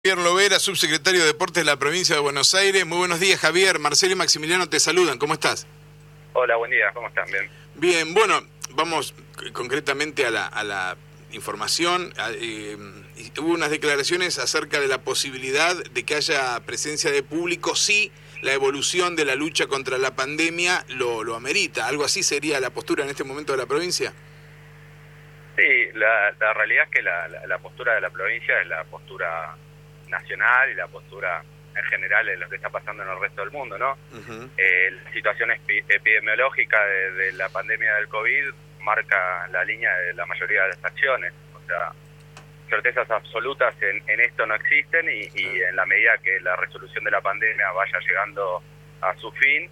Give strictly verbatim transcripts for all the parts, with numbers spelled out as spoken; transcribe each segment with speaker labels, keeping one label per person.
Speaker 1: Javier Lovera, subsecretario de Deportes de la provincia de Buenos Aires. Muy buenos días, Javier. Marcelo y Maximiliano te saludan. ¿Cómo estás?
Speaker 2: Hola, buen día. ¿Cómo están? Bien.
Speaker 1: Bien, bueno, vamos concretamente a la, a la información. Eh, hubo unas declaraciones acerca de la posibilidad de que haya presencia de público si la evolución de la lucha contra la pandemia lo, lo amerita. ¿Algo así sería la postura en este momento de la provincia?
Speaker 2: Sí, la, la realidad es que la, la, la postura de la provincia es la postura nacional y la postura en general de lo que está pasando en el resto del mundo, ¿no? Uh-huh. Eh, la situación epidemiológica de, de la pandemia del COVID marca la línea de la mayoría de las acciones. O sea, certezas absolutas en, en esto no existen y, y en la medida que la resolución de la pandemia vaya llegando a su fin,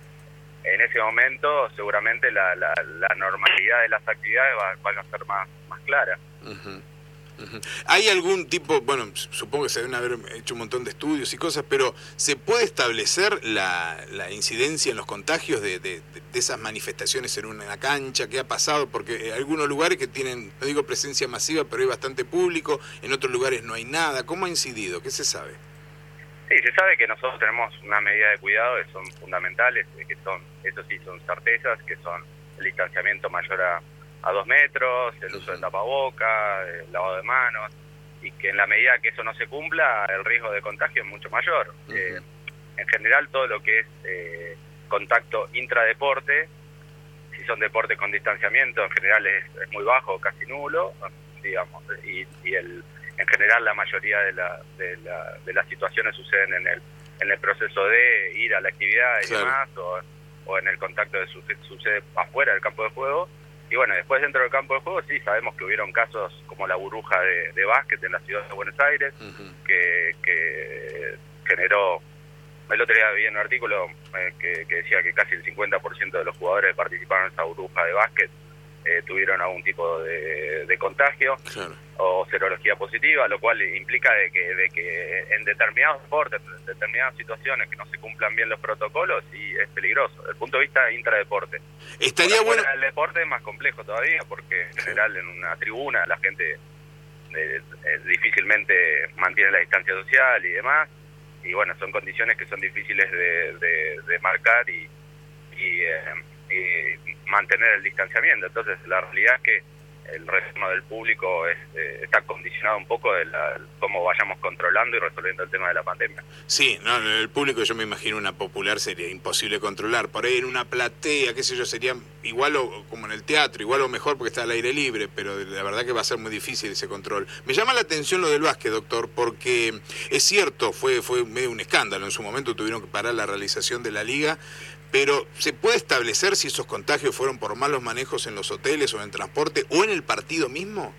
Speaker 2: en ese momento seguramente la, la, la normalidad de las actividades va, vaya a ser más, más clara.
Speaker 1: Uh-huh. Uh-huh. ¿Hay algún tipo, bueno, supongo que se deben haber hecho un montón de estudios y cosas, pero ¿se puede establecer la, la incidencia en los contagios de, de, de esas manifestaciones en una cancha? ¿Qué ha pasado? Porque hay algunos lugares que tienen, no digo presencia masiva, pero hay bastante público, en otros lugares no hay nada. ¿Cómo ha incidido? ¿Qué se sabe?
Speaker 2: Sí, se sabe que nosotros tenemos una medida de cuidado que son fundamentales, que son, eso sí, son certezas, que son el distanciamiento mayor a, a dos metros, el uso de tapaboca, el lavado de manos, y que en la medida que eso no se cumpla, el riesgo de contagio es mucho mayor. Uh-huh. Eh, en general, todo lo que es eh, contacto intradeporte, si son deportes con distanciamiento, en general es, es muy bajo, casi nulo, digamos, y, y el... En general, la mayoría de, la, de, la, de las situaciones suceden en el en el proceso de ir a la actividad y claro. demás, o, o en el contacto que sucede, sucede afuera del campo de juego. Y bueno, después dentro del campo de juego sí sabemos que hubieron casos como la burbuja de, de básquet en la ciudad de Buenos Aires, uh-huh. que, que generó... El otro día vi un artículo eh, que, que decía que casi el cincuenta por ciento de los jugadores que participaron en esa burbuja de básquet eh, tuvieron algún tipo de, de contagio. Claro. O serología positiva, lo cual implica de que de que en determinados deportes, en determinadas situaciones que no se cumplan bien los protocolos, sí es peligroso, desde el punto de vista intradeporte.
Speaker 1: Estaría bueno.
Speaker 2: El deporte es más complejo todavía, porque en general en una tribuna la gente eh, eh, difícilmente mantiene la distancia social y demás, y bueno, son condiciones que son difíciles de, de, de marcar y, y, eh, y mantener el distanciamiento. Entonces la realidad es que el retorno del público es, eh, está condicionado un poco de la, cómo vayamos controlando y resolviendo el tema de la pandemia.
Speaker 1: Sí, no, el público yo me imagino una popular sería imposible controlar. Por ahí en una platea, qué sé yo, sería igual o como en el teatro, igual o mejor porque está al aire libre, pero la verdad que va a ser muy difícil ese control. Me llama la atención lo del básquet, doctor, porque es cierto, fue, fue medio un escándalo. En su momento tuvieron que parar la realización de la liga, pero ¿se puede establecer si esos contagios fueron por malos manejos en los hoteles o en el transporte o en el partido mismo?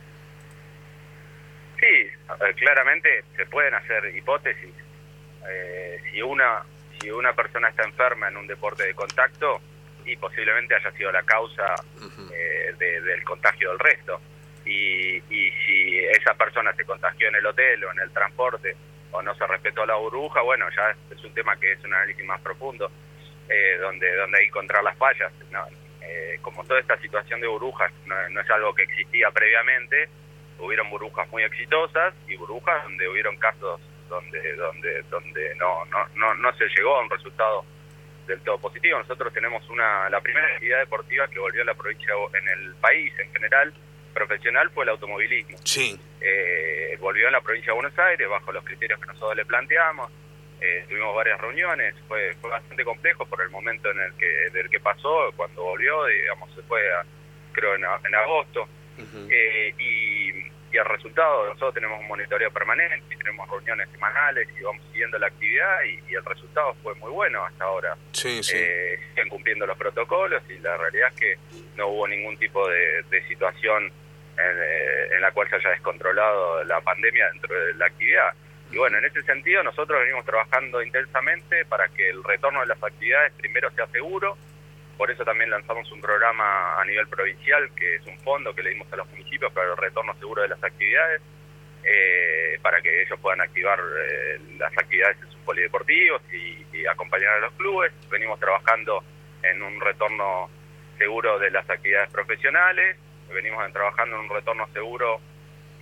Speaker 2: Sí, claramente se pueden hacer hipótesis. Eh, si una si una persona está enferma en un deporte de contacto, y posiblemente haya sido la causa uh-huh. eh, de, del contagio del resto. Y, y si esa persona se contagió en el hotel o en el transporte o no se respetó la burbuja, bueno, ya es un tema que es un análisis más profundo. Eh, donde donde hay que encontrar las fallas, ¿no? Eh, como toda esta situación de burbujas no, no es algo que existía previamente, hubieron burbujas muy exitosas y burbujas donde hubieron casos donde donde donde no no no no se llegó a un resultado del todo positivo. Nosotros tenemos una la primera actividad deportiva que volvió a la provincia, en el país en general, profesional, fue el automovilismo.
Speaker 1: Sí.
Speaker 2: Eh, volvió a la provincia de Buenos Aires bajo los criterios que nosotros le planteamos. Eh, tuvimos varias reuniones, fue fue bastante complejo por el momento en el que del que pasó, cuando volvió, digamos, se fue, a, creo, en, en agosto. Uh-huh. eh, y, y el resultado, nosotros tenemos un monitoreo permanente, tenemos reuniones semanales y vamos siguiendo la actividad y, y el resultado fue muy bueno hasta ahora.
Speaker 1: Sí, sí.
Speaker 2: Eh, siguen cumpliendo los protocolos y la realidad es que no hubo ningún tipo de, de situación en, en la cual se haya descontrolado la pandemia dentro de la actividad. Y bueno, en ese sentido nosotros venimos trabajando intensamente para que el retorno de las actividades primero sea seguro. Por eso también lanzamos un programa a nivel provincial, que es un fondo que le dimos a los municipios para el retorno seguro de las actividades, eh, para que ellos puedan activar eh, las actividades en sus polideportivos y, y acompañar a los clubes. Venimos trabajando en un retorno seguro de las actividades profesionales, venimos trabajando en un retorno seguro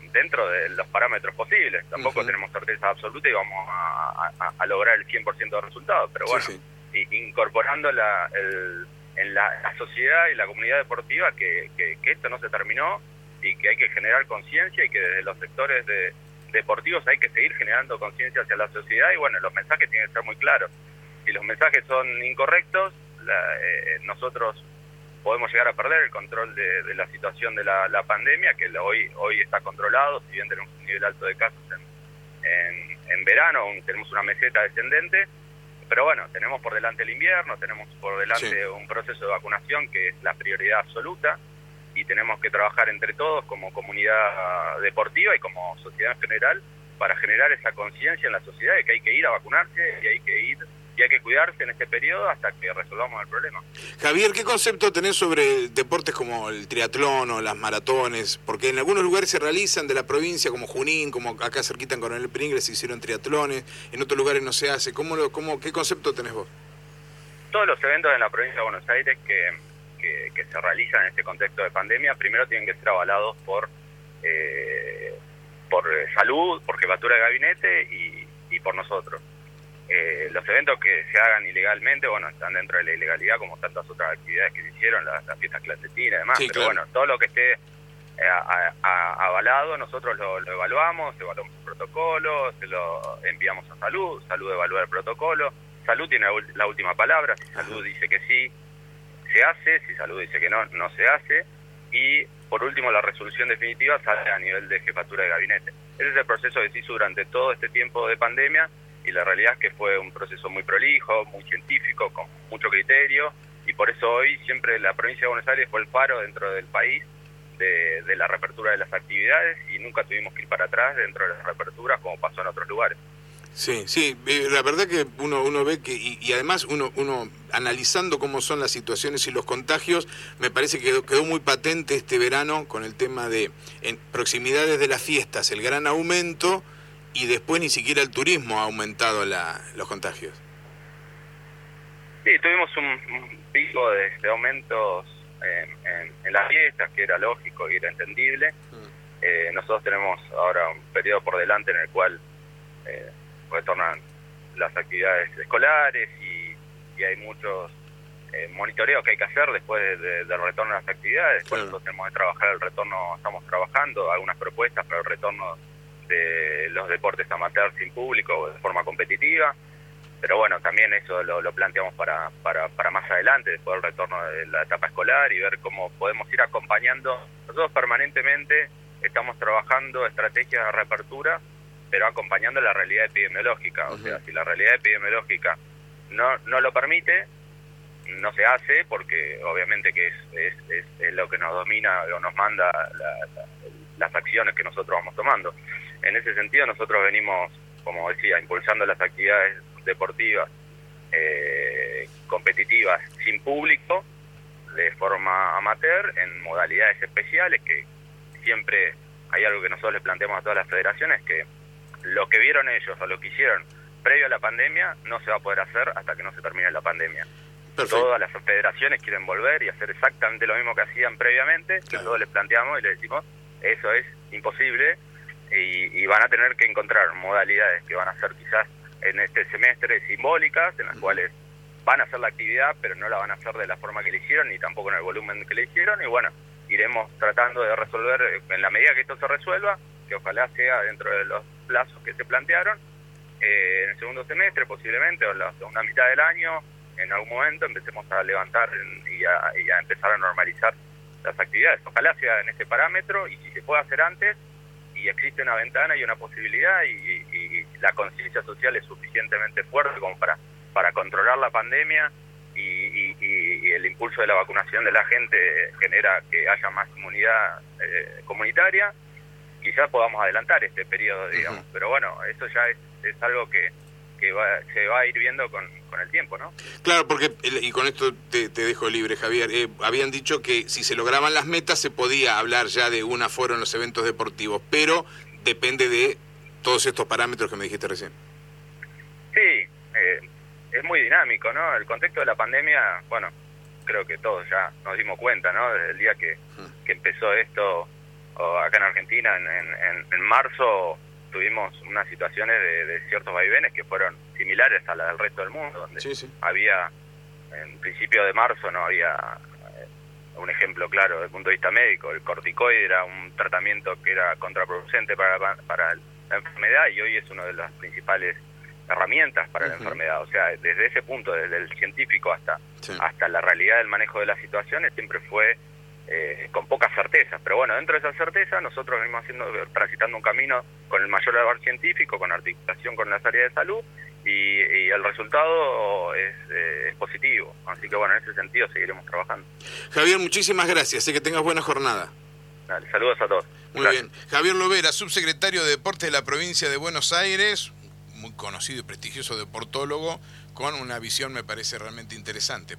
Speaker 2: dentro de los parámetros posibles. Tampoco uh-huh. tenemos certeza absoluta y vamos a, a, a lograr el cien por ciento de resultados, pero bueno, sí, sí. Y, incorporando la, el, en la, la sociedad y la comunidad deportiva que, que, que esto no se terminó y que hay que generar conciencia y que desde los sectores de, deportivos hay que seguir generando conciencia hacia la sociedad y bueno, los mensajes tienen que ser muy claros. Si los mensajes son incorrectos, la, eh, nosotros podemos llegar a perder el control de, de la situación de la, la pandemia, que hoy hoy está controlado, si bien tenemos un nivel alto de casos en, en, en verano, tenemos una meseta descendente, pero bueno, tenemos por delante el invierno, tenemos por delante sí. un proceso de vacunación que es la prioridad absoluta, y tenemos que trabajar entre todos como comunidad deportiva y como sociedad en general para generar esa conciencia en la sociedad de que hay que ir a vacunarse y hay que ir y hay que cuidarse en este periodo hasta que resolvamos el problema.
Speaker 1: Javier, ¿qué concepto tenés sobre deportes como el triatlón o las maratones? Porque en algunos lugares se realizan de la provincia, como Junín, como acá cerquita en Coronel Pringles se hicieron triatlones, en otros lugares no se hace. ¿Cómo lo, cómo, ¿Qué concepto tenés vos?
Speaker 2: Todos los eventos en la provincia de Buenos Aires que, que, que se realizan en este contexto de pandemia, primero tienen que ser avalados por, eh, por salud, por jefatura de gabinete y, y por nosotros. Eh, los eventos que se hagan ilegalmente, bueno, están dentro de la ilegalidad como tantas otras actividades que se hicieron, las, las fiestas clandestinas y demás, sí, pero claro. bueno, todo lo que esté eh, a, a, avalado, nosotros lo, lo evaluamos, evaluamos el protocolo, se lo enviamos a Salud, Salud evalúa el protocolo, Salud tiene la última palabra, si Salud dice que sí, se hace, si Salud dice que no, no se hace, y por último la resolución definitiva sale a nivel de jefatura de gabinete. Ese es el proceso que se hizo durante todo este tiempo de pandemia, y la realidad es que fue un proceso muy prolijo, muy científico, con mucho criterio, y por eso hoy siempre la provincia de Buenos Aires fue el faro dentro del país de, de la reapertura de las actividades, y nunca tuvimos que ir para atrás dentro de las reaperturas como pasó en otros lugares.
Speaker 1: Sí, sí, la verdad que uno uno ve que, y, y además uno uno analizando cómo son las situaciones y los contagios, me parece que quedó, quedó muy patente este verano con el tema de en proximidades de las fiestas, el gran aumento, y después ni siquiera el turismo ha aumentado la, los contagios.
Speaker 2: Sí, tuvimos un, un pico de, de aumentos en, en, en las fiestas, que era lógico y era entendible. Mm. Eh, nosotros tenemos ahora un periodo por delante en el cual eh, retornan las actividades escolares y, y hay muchos eh, monitoreos que hay que hacer después de, de, del retorno de las actividades. Después claro. nosotros tenemos que trabajar el retorno, estamos trabajando algunas propuestas para el retorno de los deportes amateur sin público de forma competitiva, pero bueno, también eso lo, lo planteamos para, para, para más adelante, después del retorno de la etapa escolar y ver cómo podemos ir acompañando. Nosotros permanentemente estamos trabajando estrategias de reapertura, pero acompañando la realidad epidemiológica, uh-huh. o sea, si la realidad epidemiológica no, no lo permite, no se hace, porque obviamente que es, es, es, es lo que nos domina o nos manda la, la, las acciones que nosotros vamos tomando. En ese sentido nosotros venimos, como decía, impulsando las actividades deportivas eh, competitivas sin público, de forma amateur, en modalidades especiales, que siempre hay algo que nosotros les planteamos a todas las federaciones, que lo que vieron ellos o lo que hicieron previo a la pandemia no se va a poder hacer hasta que no se termine la pandemia. Perfecto. Todas las federaciones quieren volver y hacer exactamente lo mismo que hacían previamente, claro. Nosotros les planteamos y les decimos, eso es imposible, y, y van a tener que encontrar modalidades que van a ser quizás en este semestre simbólicas, en las uh-huh. cuales van a hacer la actividad, pero no la van a hacer de la forma que le hicieron, ni tampoco en el volumen que le hicieron, y bueno, iremos tratando de resolver, en la medida que esto se resuelva, que ojalá sea dentro de los plazos que se plantearon, eh, en el segundo semestre posiblemente, o la segunda mitad del año, en algún momento empecemos a levantar y a, y a empezar a normalizar las actividades. Ojalá sea en este parámetro, y si se puede hacer antes, y existe una ventana y una posibilidad, y, y, y la conciencia social es suficientemente fuerte como para, para controlar la pandemia, y, y, y el impulso de la vacunación de la gente genera que haya más inmunidad eh, comunitaria, quizás podamos adelantar este periodo, digamos. Uh-huh. Pero bueno, eso ya es, es algo que, que va, se va a ir viendo con, con el tiempo, ¿no?
Speaker 1: Claro, porque, y con esto te, te dejo libre, Javier, eh, habían dicho que si se lograban las metas se podía hablar ya de un aforo en los eventos deportivos, pero depende de todos estos parámetros que me dijiste recién.
Speaker 2: Sí, eh, es muy dinámico, ¿no? El contexto de la pandemia, bueno, creo que todos ya nos dimos cuenta, ¿no? Desde el día que, uh-huh. que empezó esto, o acá en Argentina, en, en, en marzo tuvimos unas situaciones de, de ciertos vaivenes que fueron similares a las del resto del mundo, donde
Speaker 1: sí, sí.
Speaker 2: había, en principio de marzo no había, eh, un ejemplo claro desde el punto de vista médico, el corticoide era un tratamiento que era contraproducente para, para la enfermedad y hoy es una de las principales herramientas para uh-huh. la enfermedad. O sea, desde ese punto, desde el científico hasta, sí. hasta la realidad del manejo de las situaciones, siempre fue Eh, con pocas certezas, pero bueno, dentro de esa certeza nosotros venimos haciendo, transitando un camino con el mayor valor científico, con articulación con las áreas de salud y, y el resultado es, eh, es positivo, así que bueno, en ese sentido seguiremos trabajando.
Speaker 1: Javier, muchísimas gracias, y que tengas buena jornada.
Speaker 2: Dale, saludos a todos.
Speaker 1: Muy gracias. Bien, Javier Lovera, subsecretario de Deportes de la provincia de Buenos Aires, muy conocido y prestigioso deportólogo, con una visión me parece realmente interesante.